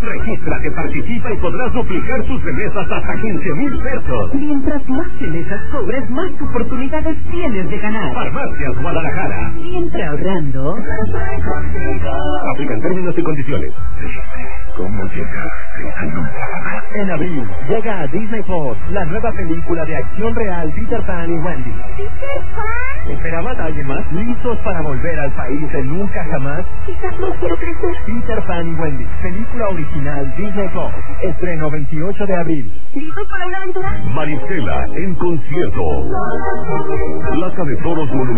Regístrate, participa y podrás duplicar tus remesas hasta 15,000 pesos. Mientras más remesas cobres, más oportunidades tienes de ganar. Farmacias Guadalajara. Siempre ahorrando. Aplican términos y condiciones. ¿Cómo llegaste a nunca jamás? En abril llega a Disney Plus la nueva película de acción real Peter Pan y Wendy. ¿Peter Pan? ¿Esperabas a alguien más? ¿Listos para volver al país de nunca jamás? Quizás no quiero crecer. Peter Pan y Wendy, película original Disney Plus. Estreno 28 de abril. ¿Listos para una aventura? Marisela en concierto. Plaza de Toros Monumental.